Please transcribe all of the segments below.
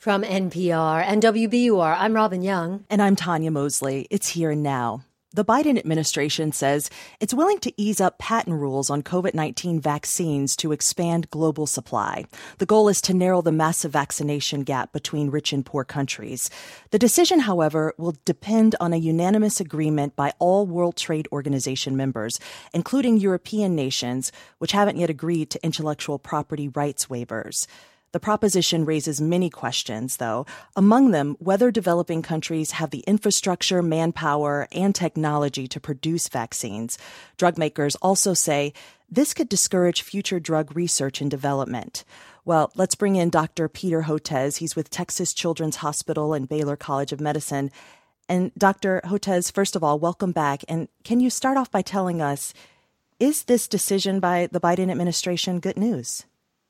From NPR and WBUR, I'm Robin Young. And I'm Tanya Mosley. It's Here and Now. The Biden administration says it's willing to ease up patent rules on COVID-19 vaccines to expand global supply. The goal is to narrow the massive vaccination gap between rich and poor countries. The decision, however, will depend on a unanimous agreement by all World Trade Organization members, including European nations, which haven't yet agreed to intellectual property rights waivers. The proposition raises many questions, though, among them whether developing countries have the infrastructure, manpower, and technology to produce vaccines. Drug makers also say this could discourage future drug research and development. Well, let's bring in Dr. Peter Hotez. He's with Texas Children's Hospital and Baylor College of Medicine. And Dr. Hotez, first of all, welcome back. And can you start off by telling us, is this decision by the Biden administration good news?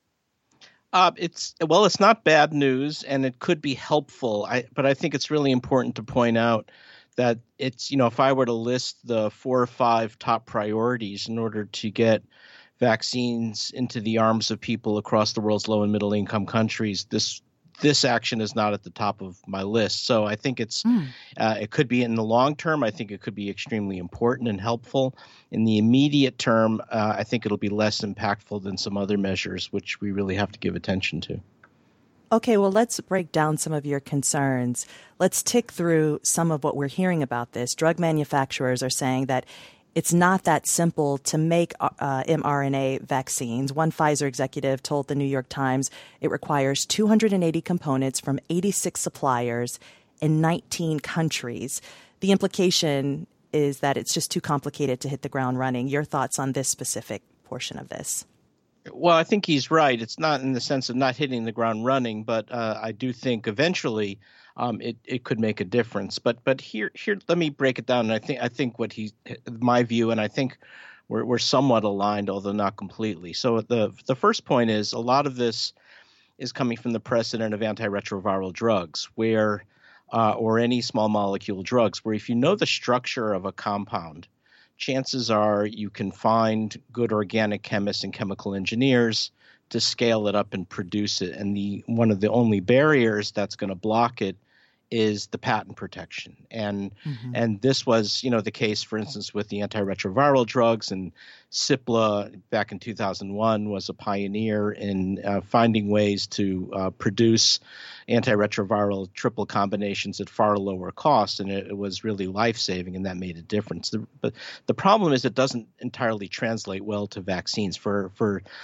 It's not bad news, and it could be helpful. But I think it's really important to point out that it's, if I were to list the 4 or 5 top priorities in order to get vaccines into the arms of people across the world's low and middle income countries, this action is not at the top of my list. So I think it could be in the long term. I think it could be extremely important and helpful. In the immediate term, I think it'll be less impactful than some other measures, which we really have to give attention to. Okay, well, let's break down some of your concerns. Let's tick through some of what we're hearing about this. Drug manufacturers are saying that it's not that simple to make mRNA vaccines. One Pfizer executive told the New York Times it requires 280 components from 86 suppliers in 19 countries. The implication is that it's just too complicated to hit the ground running. Your thoughts on this specific portion of this? Well, I think he's right. It's not in the sense of not hitting the ground running, but I do think eventually it could make a difference. But here, let me break it down. And I think my view, and I think we're somewhat aligned, although not completely. So the first point is a lot of this is coming from the precedent of antiretroviral drugs, where or any small molecule drugs, where if you know the structure of a compound, chances are you can find good organic chemists and chemical engineers to scale it up and produce it. And one of the only barriers that's going to block it is the patent protection. And this was, the case, for instance, with the antiretroviral drugs, and Cipla back in 2001 was a pioneer in finding ways to produce antiretroviral triple combinations at far lower cost, and it was really life-saving, and that made a difference. But the problem is it doesn't entirely translate well to vaccines for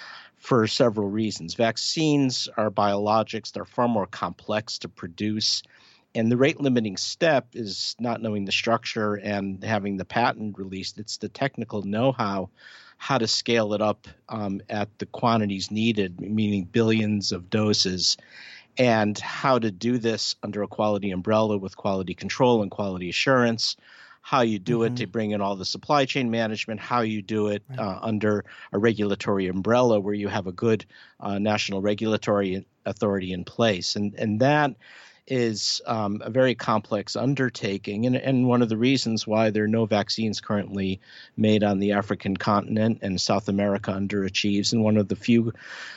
several reasons. Vaccines are biologics. They're far more complex to produce. And the rate-limiting step is not knowing the structure and having the patent released. It's the technical know-how, how to scale it up at the quantities needed, meaning billions of doses, and how to do this under a quality umbrella with quality control and quality assurance, how you do it to bring in all the supply chain management, how you do it under a regulatory umbrella where you have a good national regulatory authority in place. And that is a very complex undertaking, and one of the reasons why there are no vaccines currently made on the African continent, and South America underachieves, and one of the few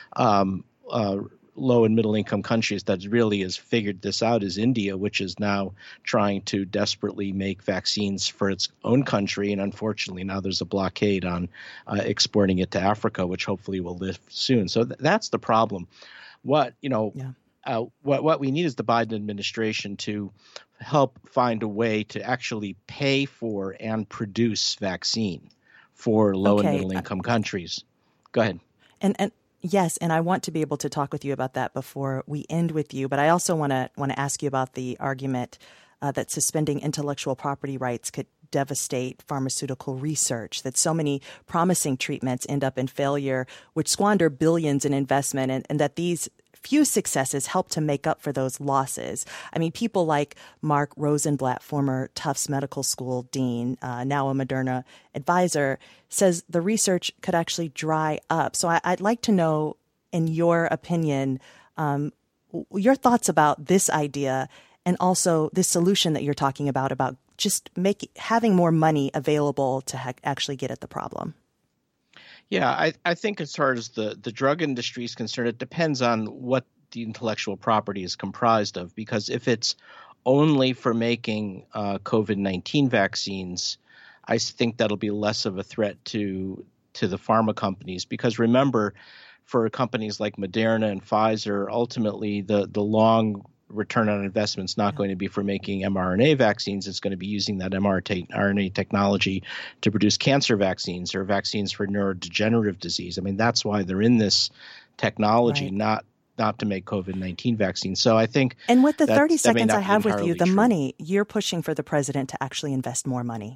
low and middle income countries that really has figured this out is India, which is now trying to desperately make vaccines for its own country, and unfortunately now there's a blockade on exporting it to Africa, which hopefully will lift soon. So that's the problem. What we need is the Biden administration to help find a way to actually pay for and produce vaccine for low and middle income countries. Go ahead. And yes, and I want to be able to talk with you about that before we end with you. But I also want to ask you about the argument that suspending intellectual property rights could devastate pharmaceutical research, that so many promising treatments end up in failure, which squander billions in investment, and that these few successes help to make up for those losses. I mean, people like Mark Rosenblatt, former Tufts Medical School dean, now a Moderna advisor, says the research could actually dry up. So I'd like to know, in your opinion, your thoughts about this idea and also this solution that you're talking about just having more money available to actually get at the problem. Yeah, I think as far as the drug industry is concerned, it depends on what the intellectual property is comprised of. Because if it's only for making COVID-19 vaccines, I think that'll be less of a threat to the pharma companies. Because remember, for companies like Moderna and Pfizer, ultimately the long return on investment is not going to be for making mRNA vaccines. It's going to be using that mRNA technology to produce cancer vaccines or vaccines for neurodegenerative disease. I mean, that's why they're in this technology, not to make COVID-19 vaccines. So I think, and with the 30 seconds I have with you, the money, you're pushing for the president to actually invest more money.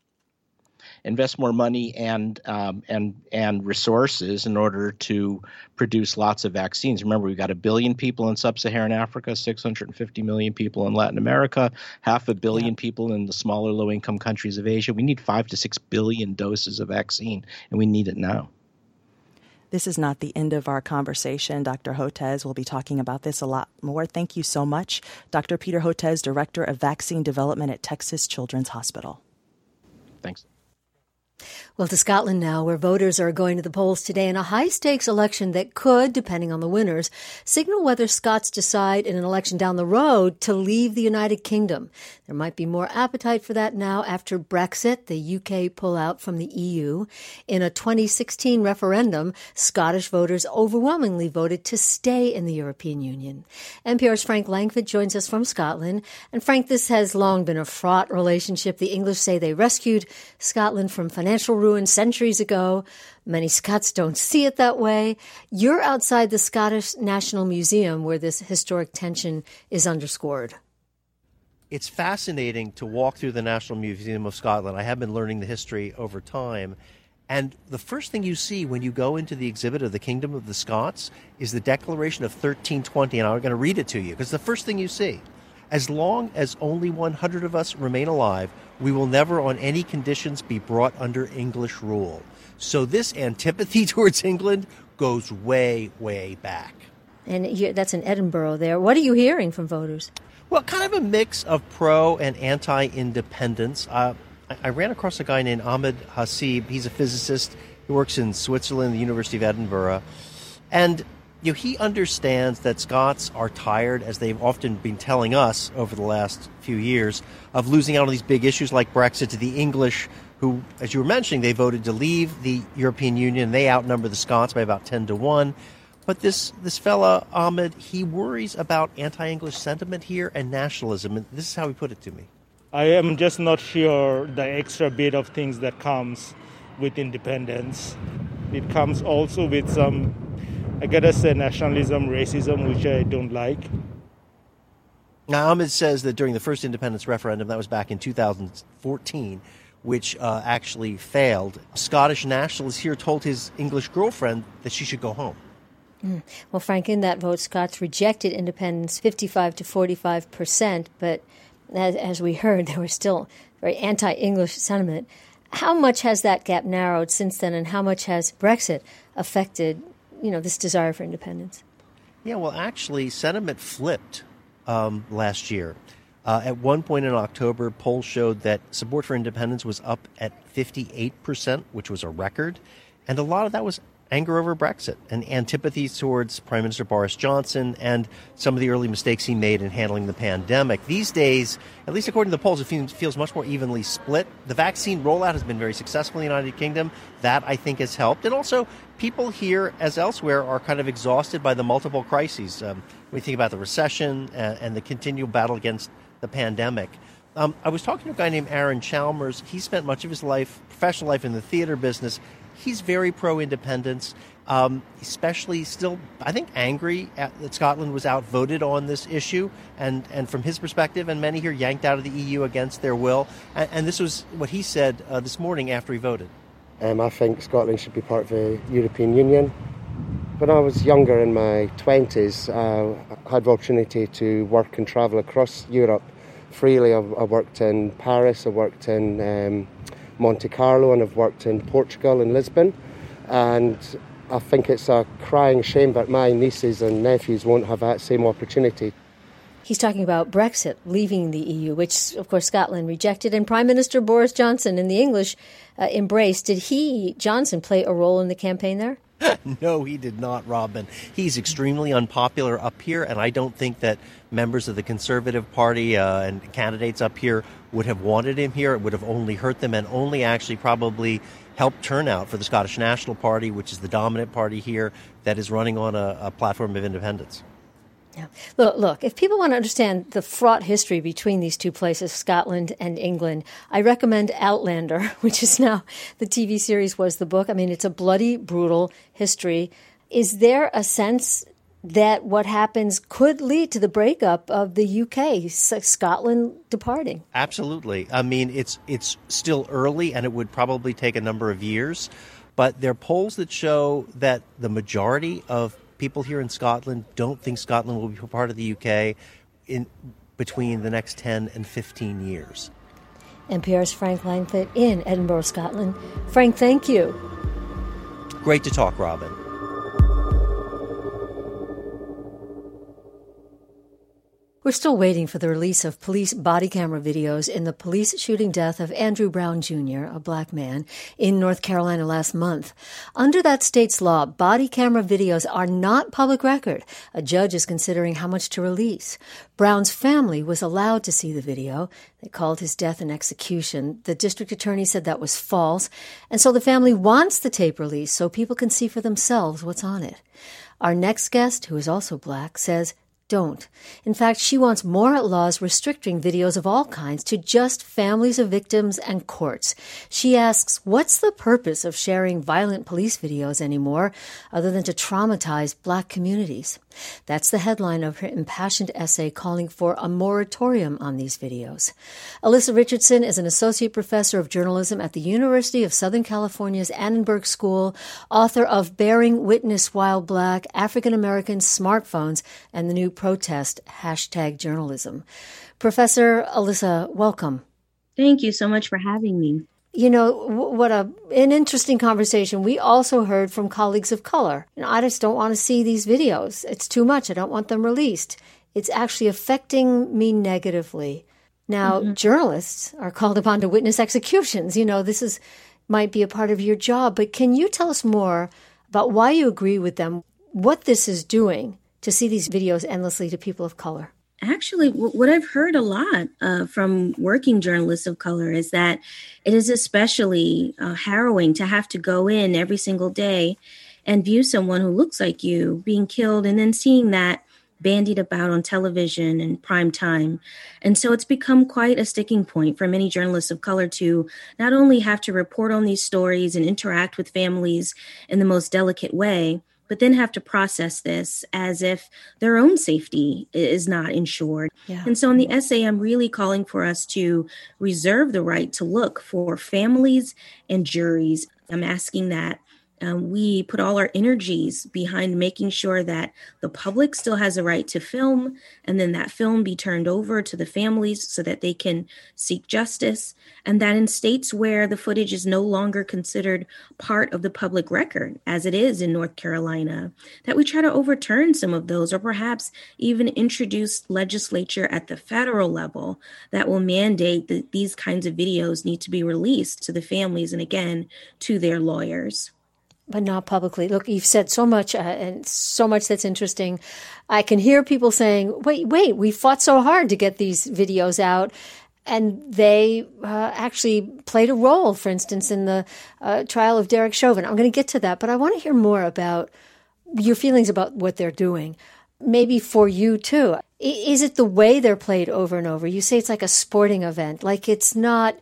Invest more money and resources in order to produce lots of vaccines. Remember, we've got 1 billion people in sub-Saharan Africa, 650 million people in Latin America, 500 million people in the smaller low-income countries of Asia. We need 5 to 6 billion doses of vaccine, and we need it now. This is not the end of our conversation. Dr. Hotez will be talking about this a lot more. Thank you so much. Dr. Peter Hotez, Director of Vaccine Development at Texas Children's Hospital. Thanks. Well, to Scotland now, where voters are going to the polls today in a high-stakes election that could, depending on the winners, signal whether Scots decide in an election down the road to leave the United Kingdom. There might be more appetite for that now after Brexit, the UK pullout from the EU. In a 2016 referendum, Scottish voters overwhelmingly voted to stay in the European Union. NPR's Frank Langford joins us from Scotland. And Frank, this has long been a fraught relationship. The English say they rescued Scotland from financial ruin centuries ago. Many Scots don't see it that way. You're outside the Scottish National Museum where this historic tension is underscored. It's fascinating to walk through the National Museum of Scotland. I have been learning the history over time. And the first thing you see when you go into the exhibit of the Kingdom of the Scots is the Declaration of 1320. And I'm going to read it to you because the first thing you see. As long as only 100 of us remain alive, we will never on any conditions be brought under English rule. So this antipathy towards England goes way, way back. And that's in Edinburgh there. What are you hearing from voters? Well, kind of a mix of pro and anti-independence. I ran across a guy named Ahmed Hassib. He's a physicist. He works in Switzerland, the University of Edinburgh. And he understands that Scots are tired, as they've often been telling us over the last few years, of losing out on these big issues like Brexit to the English, who, as you were mentioning, they voted to leave the European Union. They outnumber the Scots by about 10-1. But this fella, Ahmed, he worries about anti-English sentiment here and nationalism. And this is how he put it to me. I am just not sure the extra bit of things that comes with independence. It comes also with some, I gotta say, nationalism, racism, which I don't like. Now, Ahmed says that during the first independence referendum, that was back in 2014, which actually failed, Scottish nationalists here told his English girlfriend that she should go home. Well, Frank, in that vote, Scots rejected independence 55 to 45%, but as we heard, there was still very anti-English sentiment. How much has that gap narrowed since then, and how much has Brexit affected, this desire for independence? Yeah, well, actually, sentiment flipped last year. At one point in October, polls showed that support for independence was up at 58%, which was a record. And a lot of that was anger over Brexit and antipathy towards Prime Minister Boris Johnson and some of the early mistakes he made in handling the pandemic. These days, at least according to the polls, it feels much more evenly split. The vaccine rollout has been very successful in the United Kingdom. That, I think, has helped. And also, people here, as elsewhere, are kind of exhausted by the multiple crises. When you think about the recession and the continual battle against the pandemic. I was talking to a guy named Aaron Chalmers. He spent much of his professional life in the theater business. He's very pro-independence, especially still, I think, angry that Scotland was outvoted on this issue. And from his perspective, and many here yanked out of the EU against their will. And this was what he said this morning after he voted. I think Scotland should be part of the European Union. When I was younger, in my 20s, I had the opportunity to work and travel across Europe freely. I worked in Paris, I worked in Monte Carlo, and I've worked in Portugal and Lisbon. And I think it's a crying shame that my nieces and nephews won't have that same opportunity. He's talking about Brexit, leaving the EU, which, of course, Scotland rejected, and Prime Minister Boris Johnson and the English embraced. Did Johnson, play a role in the campaign there? No, he did not, Robin. He's extremely unpopular up here, and I don't think that members of the Conservative Party and candidates up here would have wanted him here. It would have only hurt them and only actually probably helped turnout for the Scottish National Party, which is the dominant party here that is running on a platform of independence. Yeah. Look, if people want to understand the fraught history between these two places, Scotland and England, I recommend Outlander, which is now the TV series, was the book. I mean, it's a bloody, brutal history. Is there a sense that what happens could lead to the breakup of the UK, Scotland departing? Absolutely. I mean, it's still early, and it would probably take a number of years. But there are polls that show that the majority of people here in Scotland don't think Scotland will be part of the UK in between the next 10 and 15 years. NPR's Frank Langfitt in Edinburgh, Scotland. Frank, thank you. Great to talk, Robin. We're still waiting for the release of police body camera videos in the police shooting death of Andrew Brown Jr., a black man, in North Carolina last month. Under that state's law, body camera videos are not public record. A judge is considering how much to release. Brown's family was allowed to see the video. They called his death an execution. The district attorney said that was false, and so the family wants the tape released so people can see for themselves what's on it. Our next guest, who is also black, says don't. In fact, she wants more laws restricting videos of all kinds to just families of victims and courts. She asks, what's the purpose of sharing violent police videos anymore, other than to traumatize black communities? That's the headline of her impassioned essay calling for a moratorium on these videos. Alyssa Richardson is an associate professor of journalism at the University of Southern California's Annenberg School, author of Bearing Witness While Black, African Americans, Smartphones, and the New Protest, #journalism. Professor Alyssa, welcome. Thank you so much for having me. You know, what an interesting conversation. We also heard from colleagues of color. I just don't want to see these videos. It's too much. I don't want them released. It's actually affecting me negatively. Now, journalists are called upon to witness executions. You know, this might be a part of your job. But can you tell us more about why you agree with them, what this is doing to see these videos endlessly to people of color? Actually, what I've heard a lot from working journalists of color is that it is especially harrowing to have to go in every single day and view someone who looks like you being killed and then seeing that bandied about on television in prime time. And so it's become quite a sticking point for many journalists of color to not only have to report on these stories and interact with families in the most delicate way, but then have to process this as if their own safety is not ensured. Yeah. And so in the essay, I'm really calling for us to reserve the right to look for families and juries. I'm asking that we put all our energies behind making sure that the public still has a right to film, and then that film be turned over to the families so that they can seek justice, and that in states where the footage is no longer considered part of the public record, as it is in North Carolina, that we try to overturn some of those, or perhaps even introduce legislature at the federal level that will mandate that these kinds of videos need to be released to the families and, again, to their lawyers. But not publicly. Look, you've said so much and so much that's interesting. I can hear people saying, wait, we fought so hard to get these videos out. And they actually played a role, for instance, in the trial of Derek Chauvin. I'm going to get to that, but I want to hear more about your feelings about what they're doing. Maybe for you, too. Is it the way they're played over and over? You say it's like a sporting event, like it's not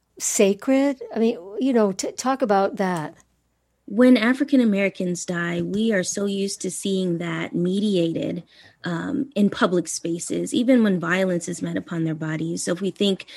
sacred. I mean, you know, talk about that. When African Americans die, we are so used to seeing that mediated in public spaces, even when violence is met upon their bodies. So if we think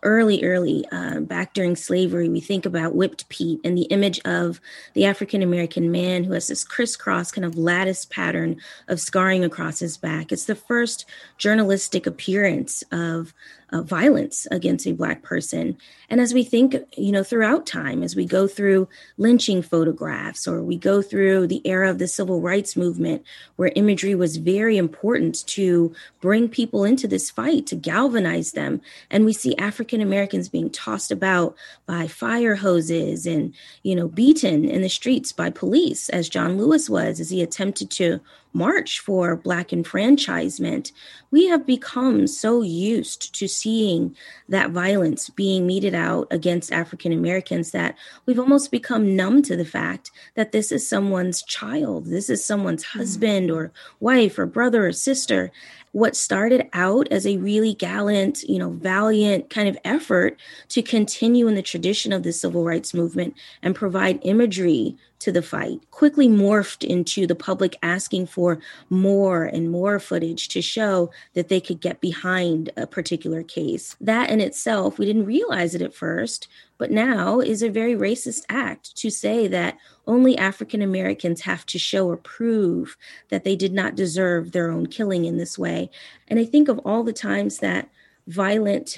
early, back during slavery, we think about Whipped Pete and the image of the African American man who has this crisscross kind of lattice pattern of scarring across his back. It's the first journalistic appearance of violence against a Black person. And as we think, you know, throughout time, as we go through lynching photographs, or we go through the era of the civil rights movement, where imagery was very important important to bring people into this fight, to galvanize them. And we see African Americans being tossed about by fire hoses and, beaten in the streets by police, as John Lewis was, as he attempted to march for Black enfranchisement. We have become so used to seeing that violence being meted out against African Americans that we've almost become numb to the fact that this is someone's child, this is someone's husband or wife or brother or sister. What started out as a really gallant, valiant kind of effort to continue in the tradition of the civil rights movement and provide imagery to the fight quickly morphed into the public asking for more and more footage to show that they could get behind a particular case. That in itself, we didn't realize it at first, but now is a very racist act to say that only African Americans have to show or prove that they did not deserve their own killing in this way. And I think of all the times that violent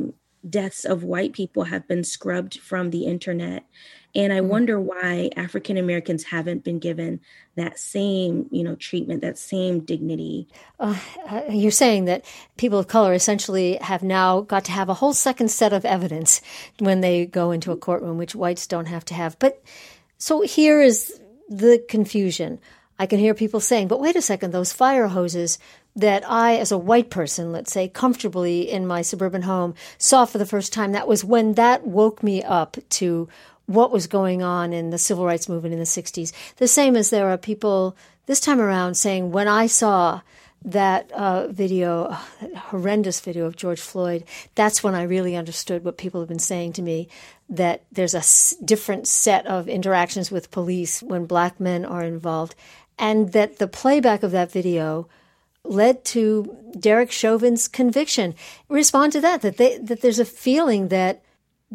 deaths of white people have been scrubbed from the internet. And I wonder why African Americans haven't been given that same, treatment, that same dignity. You're saying that people of color essentially have now got to have a whole second set of evidence when they go into a courtroom, which whites don't have to have. But so here is the confusion. I can hear people saying, but wait a second, those fire hoses that I, as a white person, let's say, comfortably in my suburban home, saw for the first time, that was when that woke me up to what was going on in the civil rights movement in the 60s. The same as there are people this time around saying, when I saw that video, that horrendous video of George Floyd, that's when I really understood what people have been saying to me, that there's a different set of interactions with police when Black men are involved, and that the playback of that video led to Derek Chauvin's conviction. Respond to that there's a feeling that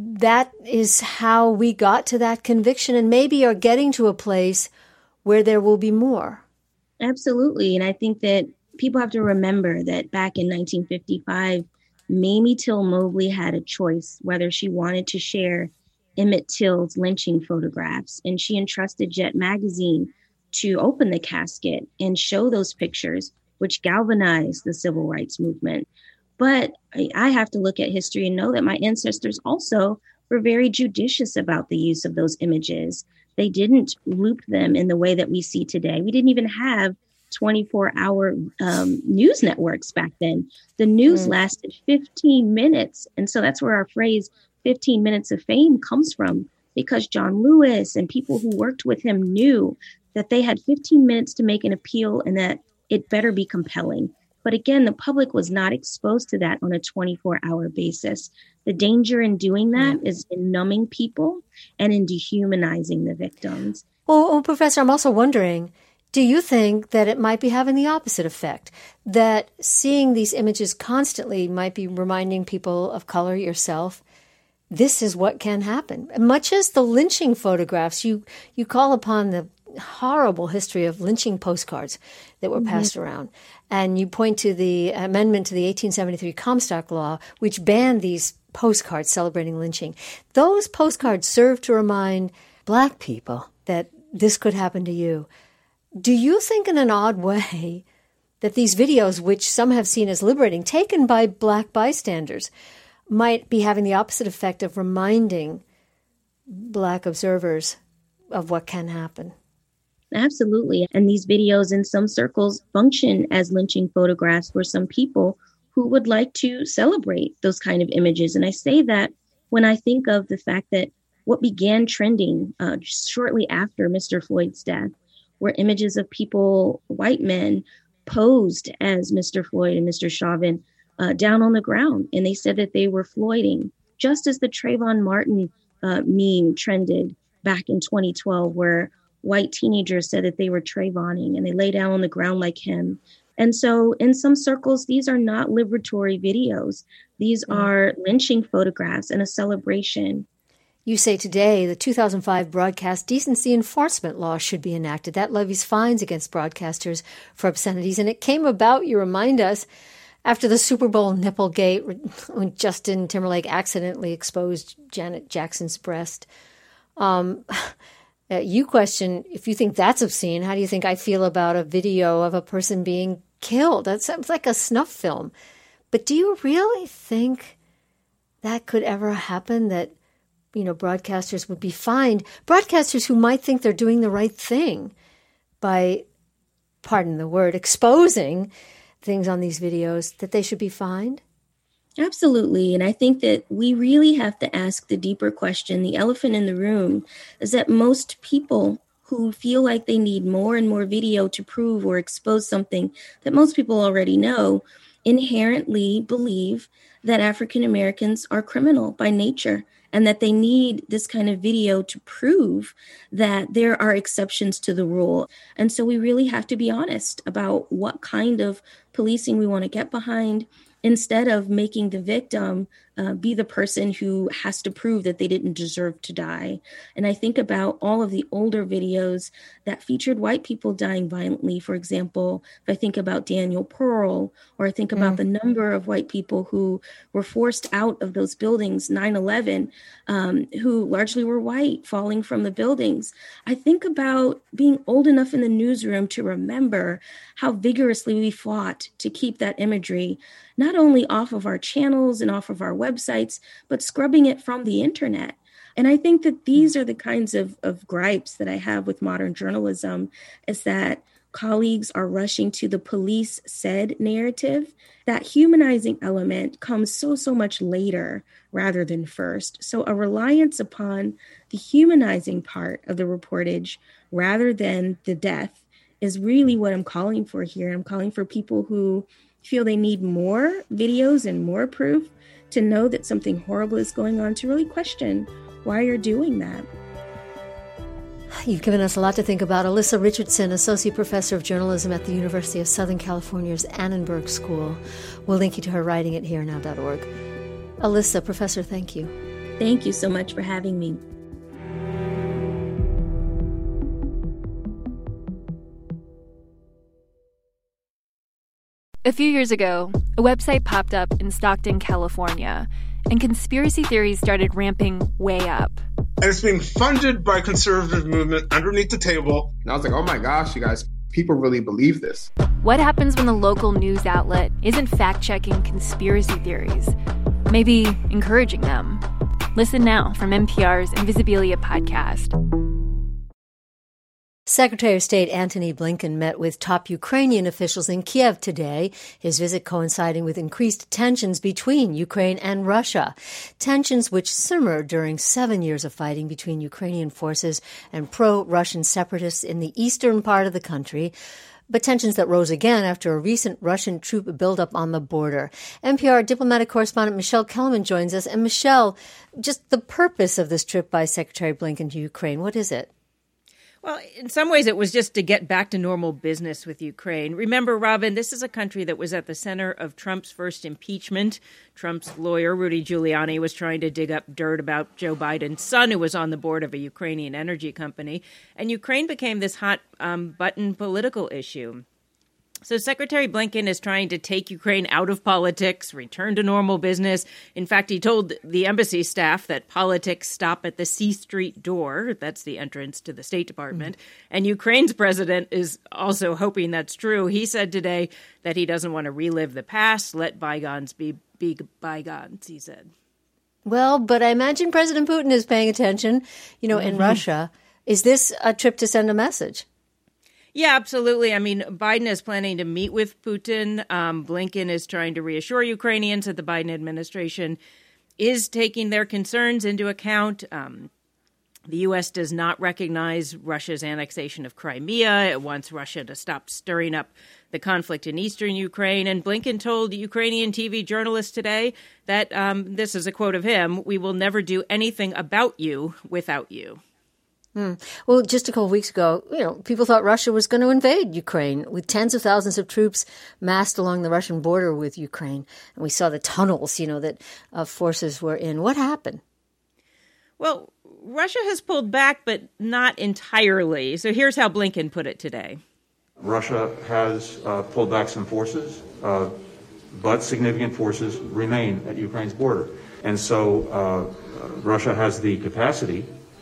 is how we got to that conviction and maybe are getting to a place where there will be more. Absolutely. And I think that people have to remember that back in 1955, Mamie Till Mobley had a choice whether she wanted to share Emmett Till's lynching photographs. And she entrusted Jet Magazine to open the casket and show those pictures, which galvanized the civil rights movement. But I have to look at history and know that my ancestors also were very judicious about the use of those images. They didn't loop them in the way that we see today. We didn't even have 24-hour news networks back then. The news lasted 15 minutes. And so that's where our phrase 15 minutes of fame comes from, because John Lewis and people who worked with him knew that they had 15 minutes to make an appeal and that it better be compelling. But again, the public was not exposed to that on a 24-hour basis. The danger in doing that is in numbing people and in dehumanizing the victims. Well, Professor, I'm also wondering, do you think that it might be having the opposite effect? That seeing these images constantly might be reminding people of color, yourself, this is what can happen? Much as the lynching photographs, you call upon the horrible history of lynching postcards that were passed around. And you point to the amendment to the 1873 Comstock Law, which banned these postcards celebrating lynching. Those postcards serve to remind Black people that this could happen to you. Do you think in an odd way that these videos, which some have seen as liberating, taken by Black bystanders, might be having the opposite effect of reminding Black observers of what can happen? Absolutely. And these videos in some circles function as lynching photographs for some people who would like to celebrate those kind of images. And I say that when I think of the fact that what began trending shortly after Mr. Floyd's death were images of people, white men, posed as Mr. Floyd and Mr. Chauvin down on the ground. And they said that they were Floyding, just as the Trayvon Martin meme trended back in 2012, where white teenagers said that they were Trayvoning and they lay down on the ground like him. And so in some circles, these are not liberatory videos. These are lynching photographs and a celebration. You say today the 2005 Broadcast Decency Enforcement Law should be enacted. That levies fines against broadcasters for obscenities. And it came about, you remind us, after the Super Bowl Nipplegate, when Justin Timberlake accidentally exposed Janet Jackson's breast. You question, if you think that's obscene, how do you think I feel about a video of a person being killed. That sounds like a snuff film. But do you really think that could ever happen, that, broadcasters would be fined? Broadcasters who might think they're doing the right thing by, pardon the word, exposing things on these videos, that they should be fined? Absolutely. And I think that we really have to ask the deeper question. The elephant in the room is that most people who feel like they need more and more video to prove or expose something that most people already know inherently believe that African Americans are criminal by nature, and that they need this kind of video to prove that there are exceptions to the rule. And so we really have to be honest about what kind of policing we want to get behind, instead of making the victim be the person who has to prove that they didn't deserve to die. And I think about all of the older videos that featured white people dying violently. For example, if I think about Daniel Pearl, or I think about the number of white people who were forced out of those buildings, 9/11, who largely were white, falling from the buildings. I think about being old enough in the newsroom to remember how vigorously we fought to keep that imagery not only off of our channels and off of our websites, but scrubbing it from the internet. And I think that these are the kinds of gripes that I have with modern journalism, is that colleagues are rushing to the police said narrative. That humanizing element comes so much later rather than first. So a reliance upon the humanizing part of the reportage rather than the death is really what I'm calling for here. I'm calling for people who feel they need more videos and more proof to know that something horrible is going on, to really question why you're doing that. You've given us a lot to think about. Alyssa Richardson, Associate Professor of Journalism at the University of Southern California's Annenberg School. We'll link you to her writing at herenow.org. Alyssa, Professor, thank you. Thank you so much for having me. A few years ago, a website popped up in Stockton, California, and conspiracy theories started ramping way up. And it's being funded by conservative movement underneath the table. And I was like, oh my gosh, you guys, people really believe this. What happens when the local news outlet isn't fact-checking conspiracy theories? Maybe encouraging them. Listen now from NPR's Invisibilia podcast. Secretary of State Antony Blinken met with top Ukrainian officials in Kiev today, his visit coinciding with increased tensions between Ukraine and Russia. Tensions which simmered during 7 years of fighting between Ukrainian forces and pro-Russian separatists in the eastern part of the country, but tensions that rose again after a recent Russian troop buildup on the border. NPR diplomatic correspondent Michelle Kellerman joins us. And Michelle, just the purpose of this trip by Secretary Blinken to Ukraine, what is it? Well, in some ways, it was just to get back to normal business with Ukraine. Remember, Robin, this is a country that was at the center of Trump's first impeachment. Trump's lawyer, Rudy Giuliani, was trying to dig up dirt about Joe Biden's son, who was on the board of a Ukrainian energy company. And Ukraine became this hot button political issue. So Secretary Blinken is trying to take Ukraine out of politics, return to normal business. In fact, he told the embassy staff that politics stop at the C Street door. That's the entrance to the State Department. And Ukraine's president is also hoping that's true. He said today that he doesn't want to relive the past. Let bygones be bygones, he said. Well, but I imagine President Putin is paying attention, in Russia. Is this a trip to send a message? Yeah, absolutely. I mean, Biden is planning to meet with Putin. Blinken is trying to reassure Ukrainians that the Biden administration is taking their concerns into account. The U.S. does not recognize Russia's annexation of Crimea. It wants Russia to stop stirring up the conflict in eastern Ukraine. And Blinken told Ukrainian TV journalists today that, this is a quote of him, "We will never do anything about you without you." Well, just a couple of weeks ago, people thought Russia was going to invade Ukraine with tens of thousands of troops massed along the Russian border with Ukraine. And we saw the tunnels, that forces were in. What happened? Well, Russia has pulled back, but not entirely. So here's how Blinken put it today. Russia has pulled back some forces, but significant forces remain at Ukraine's border. And so Russia has the capacity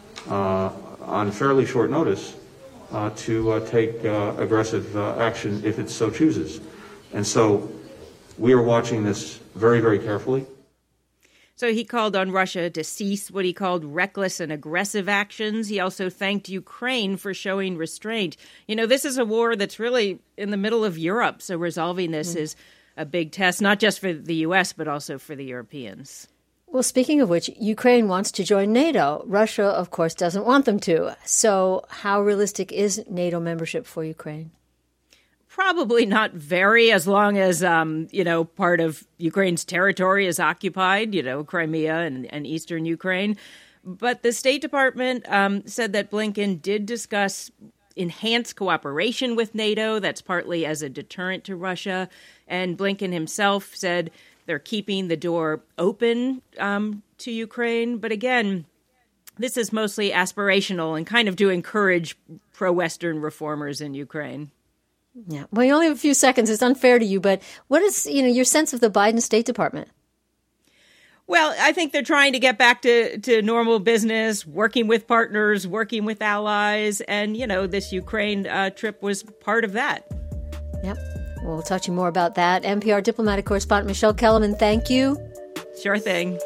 on fairly short notice to take aggressive action if it so chooses. And so we are watching this very, very carefully. So he called on Russia to cease what he called reckless and aggressive actions. He also thanked Ukraine for showing restraint. You know, this is a war that's really in the middle of Europe, so resolving this is a big test, not just for the U.S., but also for the Europeans. Well, speaking of which, Ukraine wants to join NATO. Russia, of course, doesn't want them to. So how realistic is NATO membership for Ukraine? Probably not very, as long as, part of Ukraine's territory is occupied, Crimea and eastern Ukraine. But the State Department said that Blinken did discuss enhanced cooperation with NATO. That's partly as a deterrent to Russia. And Blinken himself said they're keeping the door open to Ukraine. But again, this is mostly aspirational and kind of to encourage pro-Western reformers in Ukraine. Yeah. Well, you only have a few seconds. It's unfair to you, but what is, your sense of the Biden State Department? Well, I think they're trying to get back to normal business, working with partners, working with allies. And, this Ukraine trip was part of that. Yep. We'll talk to you more about that. NPR diplomatic correspondent Michelle Kellerman, thank you. Sure thing.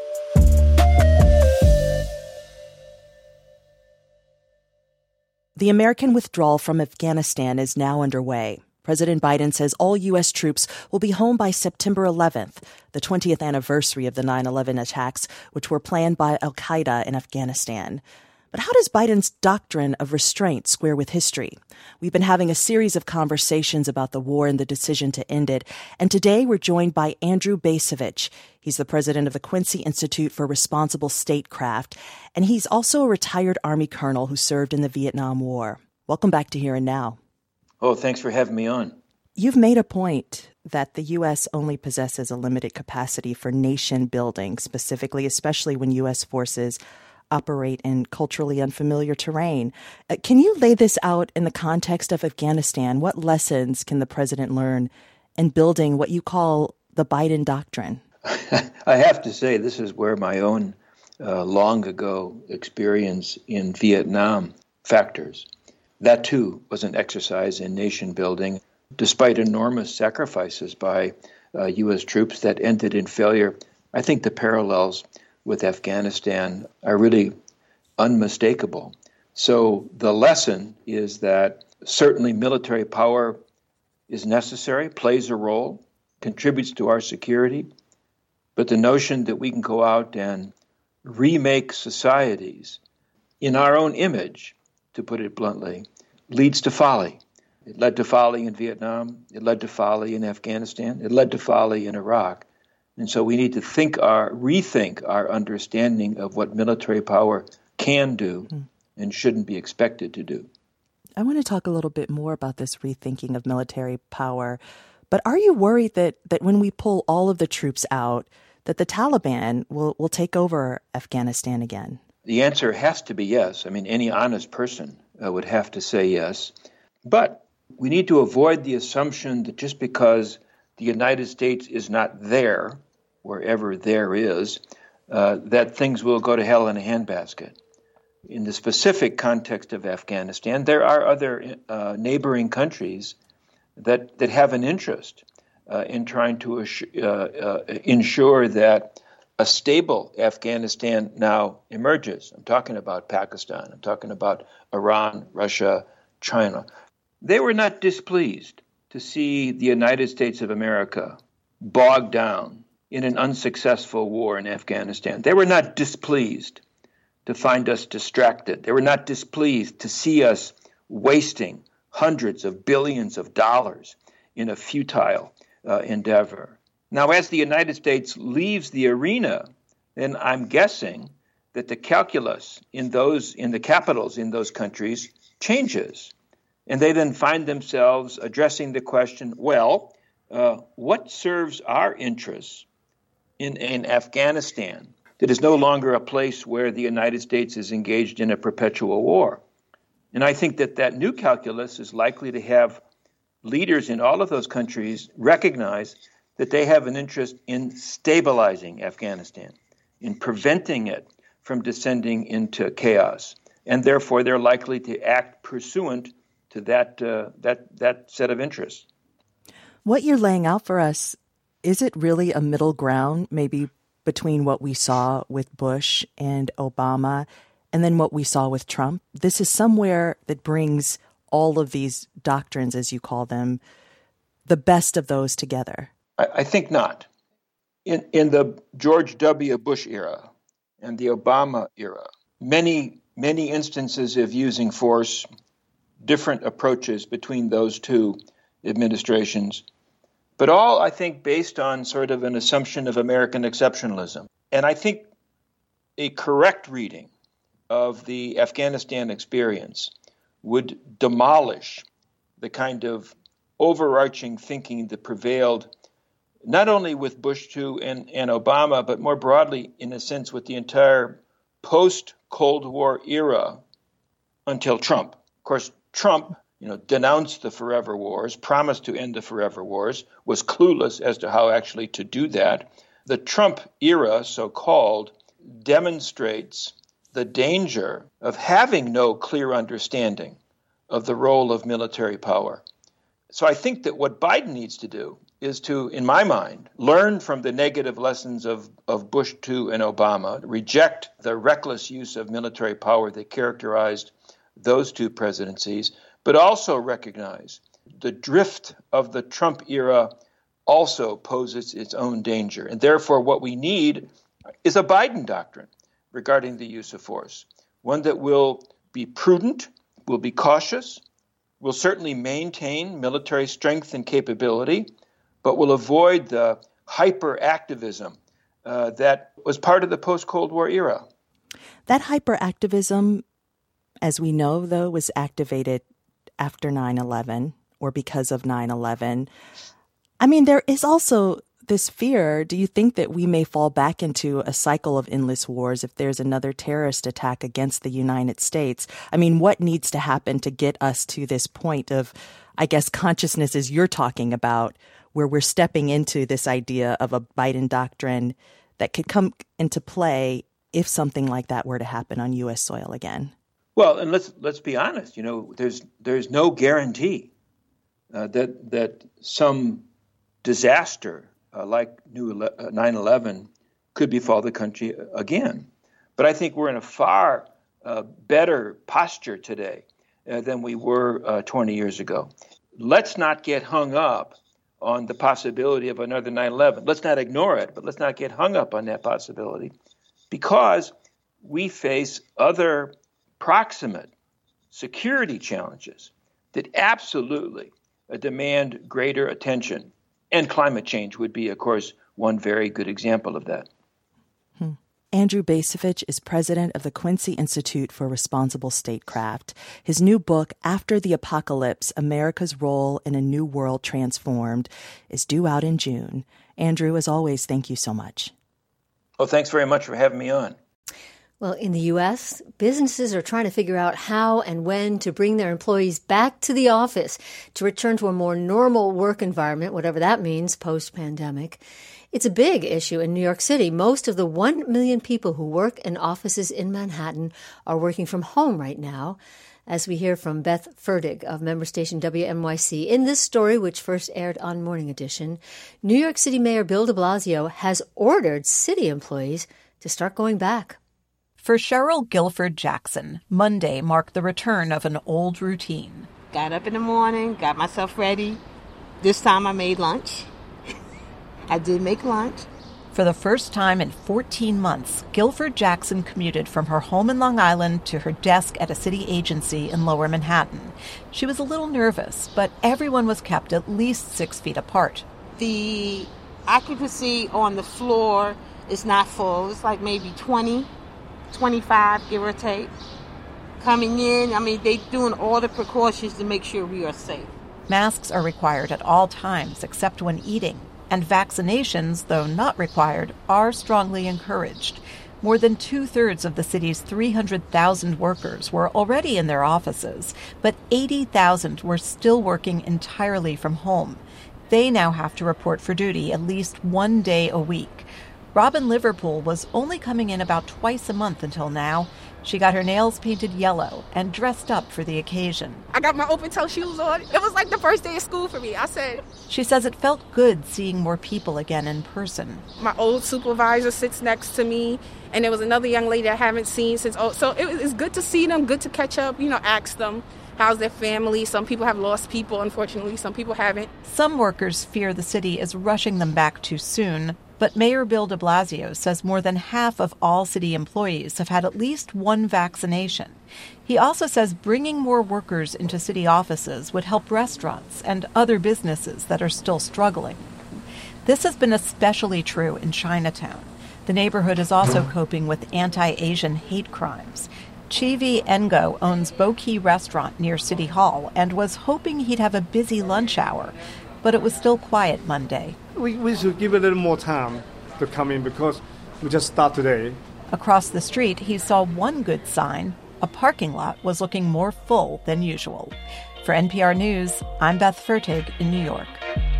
The American withdrawal from Afghanistan is now underway. President Biden says all U.S. troops will be home by September 11th, the 20th anniversary of the 9/11 attacks, which were planned by al-Qaeda in Afghanistan. But how does Biden's doctrine of restraint square with history? We've been having a series of conversations about the war and the decision to end it, and today we're joined by Andrew Bacevich. He's the president of the Quincy Institute for Responsible Statecraft, and he's also a retired Army colonel who served in the Vietnam War. Welcome back to Here and Now. Oh, thanks for having me on. You've made a point that the U.S. only possesses a limited capacity for nation building, specifically, especially when U.S. forces operate in culturally unfamiliar terrain. Can you lay this out in the context of Afghanistan? What lessons can the president learn in building what you call the Biden doctrine? I have to say, this is where my own long ago experience in Vietnam factors. That, too, was an exercise in nation building, despite enormous sacrifices by U.S. troops that ended in failure. I think the parallels with Afghanistan are really unmistakable. So the lesson is that certainly military power is necessary, plays a role, contributes to our security, but the notion that we can go out and remake societies in our own image, to put it bluntly, leads to folly. It led to folly in Vietnam. It led to folly in Afghanistan. It led to folly in Iraq. And so we need to rethink our understanding of what military power can do and shouldn't be expected to do. I want to talk a little bit more about this rethinking of military power. But are you worried that when we pull all of the troops out, that the Taliban will take over Afghanistan again? The answer has to be yes. I mean, any honest person would have to say yes. But we need to avoid the assumption that just because the United States is not there, wherever there is, that things will go to hell in a handbasket. In the specific context of Afghanistan, there are other neighboring countries that have an interest in trying to ensure that a stable Afghanistan now emerges. I'm talking about Pakistan. I'm talking about Iran, Russia, China. They were not displeased to see the United States of America bogged down in an unsuccessful war in Afghanistan. They were not displeased to find us distracted. They were not displeased to see us wasting hundreds of billions of dollars in a futile endeavor. Now, as the United States leaves the arena, then I'm guessing that the calculus in the capitals in those countries changes. And they then find themselves addressing the question, well, what serves our interests in Afghanistan that is no longer a place where the United States is engaged in a perpetual war? And I think that new calculus is likely to have leaders in all of those countries recognize that they have an interest in stabilizing Afghanistan, in preventing it from descending into chaos. And therefore, they're likely to act pursuant to that set of interests. What you're laying out for us, is it really a middle ground, maybe between what we saw with Bush and Obama and then what we saw with Trump? This is somewhere that brings all of these doctrines, as you call them, the best of those together. I think not. In the George W. Bush era and the Obama era, many instances of using force, different approaches between those two administrations, but all, I think, based on sort of an assumption of American exceptionalism. And I think a correct reading of the Afghanistan experience would demolish the kind of overarching thinking that prevailed not only with Bush II and Obama, but more broadly, in a sense, with the entire post-Cold War era until Trump. Of course, Trump, denounced the forever wars, promised to end the forever wars, was clueless as to how actually to do that. The Trump era, so-called, demonstrates the danger of having no clear understanding of the role of military power. So I think that what Biden needs to do is to, in my mind, learn from the negative lessons of Bush II and Obama, reject the reckless use of military power that characterized those two presidencies, but also recognize the drift of the Trump era also poses its own danger. And therefore, what we need is a Biden doctrine regarding the use of force, one that will be prudent, will be cautious, will certainly maintain military strength and capability, but will avoid the hyperactivism that was part of the post-Cold War era. That hyperactivism, as we know, though, was activated after 9/11 or because of 9/11. I mean, there is also this fear. Do you think that we may fall back into a cycle of endless wars if there's another terrorist attack against the United States? I mean, what needs to happen to get us to this point of, I guess, consciousness as you're talking about, where we're stepping into this idea of a Biden doctrine that could come into play if something like that were to happen on U.S. soil again? Well, and let's be honest. There's no guarantee that some disaster like 9/11 could befall the country again. But I think we're in a far better posture today than we were 20 years ago. Let's not get hung up on the possibility of another 9/11. Let's not ignore it, but let's not get hung up on that possibility, because we face other proximate security challenges that absolutely demand greater attention. And climate change would be, of course, one very good example of that. Andrew Bacevich is president of the Quincy Institute for Responsible Statecraft. His new book, After the Apocalypse, America's Role in a New World Transformed, is due out in June. Andrew, as always, thank you so much. Oh, thanks very much for having me on. Well, in the U.S., businesses are trying to figure out how and when to bring their employees back to the office to return to a more normal work environment, whatever that means, post-pandemic. It's a big issue in New York City. Most of the 1 million people who work in offices in Manhattan are working from home right now, as we hear from Beth Fertig of member station WNYC. In this story, which first aired on Morning Edition, New York City Mayor Bill de Blasio has ordered city employees to start going back. For Cheryl Guilford Jackson, Monday marked the return of an old routine. Got up in the morning, got myself ready. This time I made lunch. I did make lunch. For the first time in 14 months, Guilford Jackson commuted from her home in Long Island to her desk at a city agency in Lower Manhattan. She was a little nervous, but everyone was kept at least 6 feet apart. The occupancy on the floor is not full. It's like maybe 20, 25, give or take. Coming in, they're doing all the precautions to make sure we are safe. Masks are required at all times except when eating. And vaccinations, though not required, are strongly encouraged. More than 2/3 of the city's 300,000 workers were already in their offices, but 80,000 were still working entirely from home. They now have to report for duty at least 1 day a week. Robin Liverpool was only coming in about twice a month until now. She got her nails painted yellow and dressed up for the occasion. I got my open-toe shoes on. It was like the first day of school for me. She says it felt good seeing more people again in person. My old supervisor sits next to me, and there was another young lady I haven't seen since. So it's good to see them, good to catch up, ask them how's their family. Some people have lost people, unfortunately. Some people haven't. Some workers fear the city is rushing them back too soon. But Mayor Bill de Blasio says more than half of all city employees have had at least one vaccination. He also says bringing more workers into city offices would help restaurants and other businesses that are still struggling. This has been especially true in Chinatown. The neighborhood is also coping with anti-Asian hate crimes. Chivi Ngo owns Bo Key Restaurant near City Hall and was hoping he'd have a busy lunch hour, but it was still quiet Monday. We should give it a little more time to come in because we just start today. Across the street, he saw one good sign. A parking lot was looking more full than usual. For NPR News, I'm Beth Fertig in New York.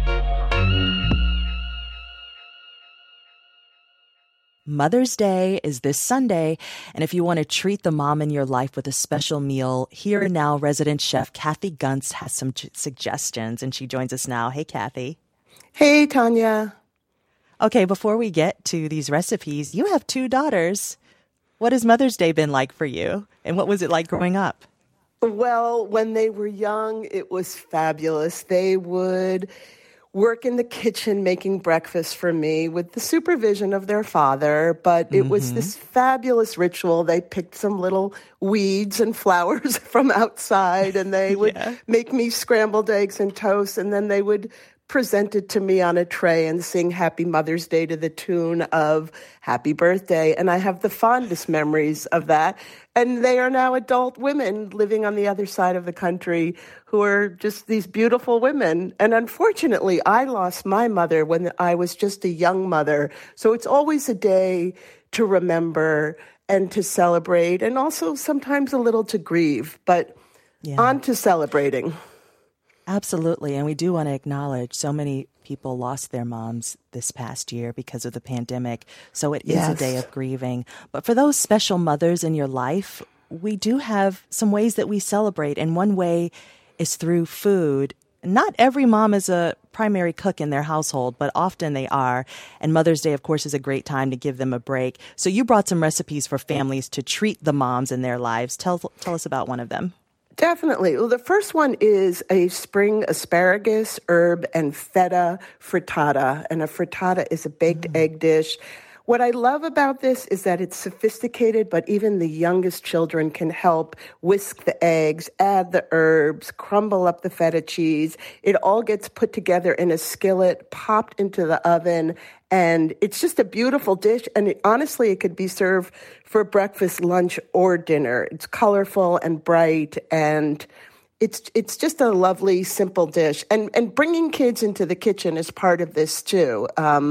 Mother's Day is this Sunday, and if you want to treat the mom in your life with a special meal, Here and Now resident chef Kathy Gunst has some suggestions, and she joins us now. Hey, Kathy. Hey, Tanya. Okay, before we get to these recipes, you have 2 daughters. What has Mother's Day been like for you, and what was it like growing up? Well, when they were young, it was fabulous. They would work in the kitchen making breakfast for me with the supervision of their father, but it was this fabulous ritual. They picked some little weeds and flowers from outside, and they would make me scrambled eggs and toast, and then they would present it to me on a tray and sing Happy Mother's Day to the tune of Happy Birthday. And I have the fondest memories of that. And they are now adult women living on the other side of the country who are just these beautiful women. And unfortunately, I lost my mother when I was just a young mother. So it's always a day to remember and to celebrate, and also sometimes a little to grieve. But on to celebrating. Absolutely. And we do want to acknowledge so many people lost their moms this past year because of the pandemic. So it is a day of grieving. But for those special mothers in your life, we do have some ways that we celebrate. And one way is through food. Not every mom is a primary cook in their household, but often they are. And Mother's Day, of course, is a great time to give them a break. So you brought some recipes for families to treat the moms in their lives. Tell us about one of them. Definitely. Well, the first one is a spring asparagus, herb, and feta frittata. And a frittata is a baked egg dish. What I love about this is that it's sophisticated, but even the youngest children can help whisk the eggs, add the herbs, crumble up the feta cheese. It all gets put together in a skillet, popped into the oven, and it's just a beautiful dish. And honestly, it could be served for breakfast, lunch, or dinner. It's colorful and bright, and it's just a lovely, simple dish. And bringing kids into the kitchen is part of this, too.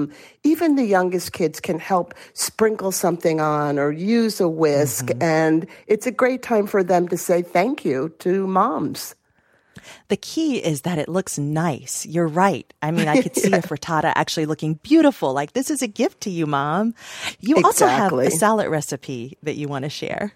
Even the youngest kids can help sprinkle something on or use a whisk. And it's a great time for them to say thank you to moms. The key is that it looks nice. You're right. I mean, I could see a frittata actually looking beautiful. Like, this is a gift to you, Mom. You also have a salad recipe that you want to share.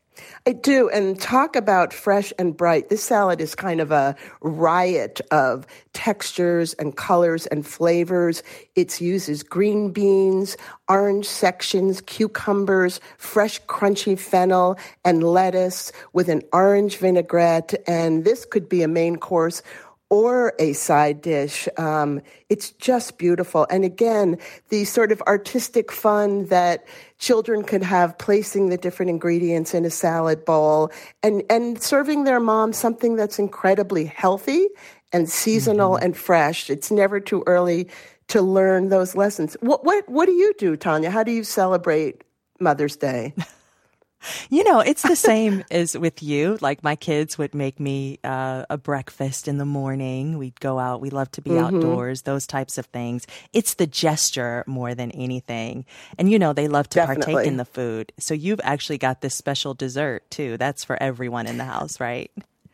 I do, and talk about fresh and bright. This salad is kind of a riot of textures and colors and flavors. It uses green beans, orange sections, cucumbers, fresh crunchy fennel, and lettuce with an orange vinaigrette. And this could be a main course or a side dish. It's just beautiful. And again, the sort of artistic fun that children could have placing the different ingredients in a salad bowl and serving their mom something that's incredibly healthy and seasonal and fresh. It's never too early to learn those lessons. What do you do, Tanya? How do you celebrate Mother's Day? You know, it's the same as with you. Like, my kids would make me a breakfast in the morning. We'd go out. We love to be outdoors, those types of things. It's the gesture more than anything. And, you know, they love to partake in the food. So you've actually got this special dessert, too. That's for everyone in the house, right?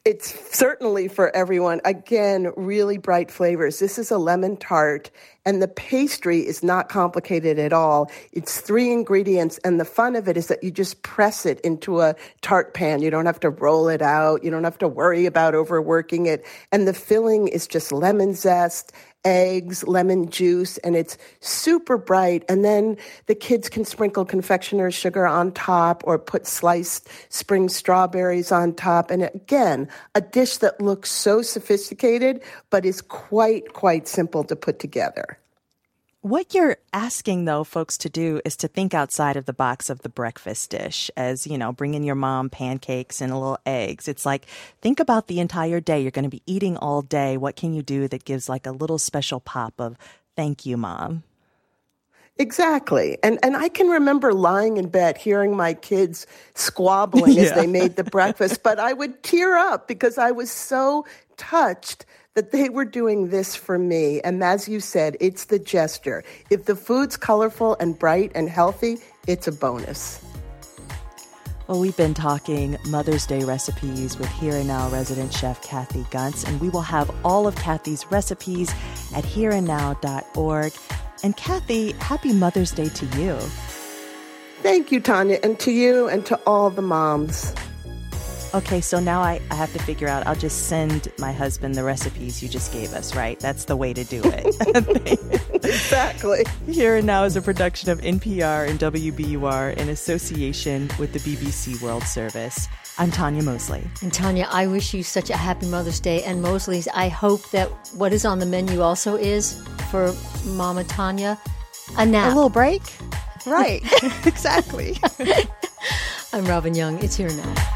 It's certainly for everyone. Again, really bright flavors. This is a lemon tart, and the pastry is not complicated at all. It's 3 ingredients, and the fun of it is that you just press it into a tart pan. You don't have to roll it out. You don't have to worry about overworking it. And the filling is just lemon zest, eggs, lemon juice, and it's super bright. And then the kids can sprinkle confectioner's sugar on top or put sliced spring strawberries on top. And again, a dish that looks so sophisticated, but is quite simple to put together. What you're asking, though, folks to do is to think outside of the box of the breakfast dish as, bringing your mom pancakes and a little eggs. It's like, think about the entire day. You're going to be eating all day. What can you do that gives like a little special pop of thank you, Mom? Exactly. And I can remember lying in bed hearing my kids squabbling as they made the breakfast, but I would tear up because I was so touched that they were doing this for me. And as you said, it's the gesture. If the food's colorful and bright and healthy, it's a bonus. Well, we've been talking Mother's Day recipes with Here and Now resident chef Kathy Gunts, and we will have all of Kathy's recipes at hereandnow.org. And Kathy, happy Mother's Day to you. Thank you, Tanya, and to you and to all the moms. Okay, so now I have to figure out, I'll just send my husband the recipes you just gave us, right? That's the way to do it. Exactly. Here and Now is a production of NPR and WBUR in association with the BBC World Service. I'm Tanya Mosley. And Tanya, I wish you such a happy Mother's Day. And Mosley's, I hope that what is on the menu also is, for Mama Tanya, a nap. A little break? Right. Exactly. I'm Robin Young. It's Here Now.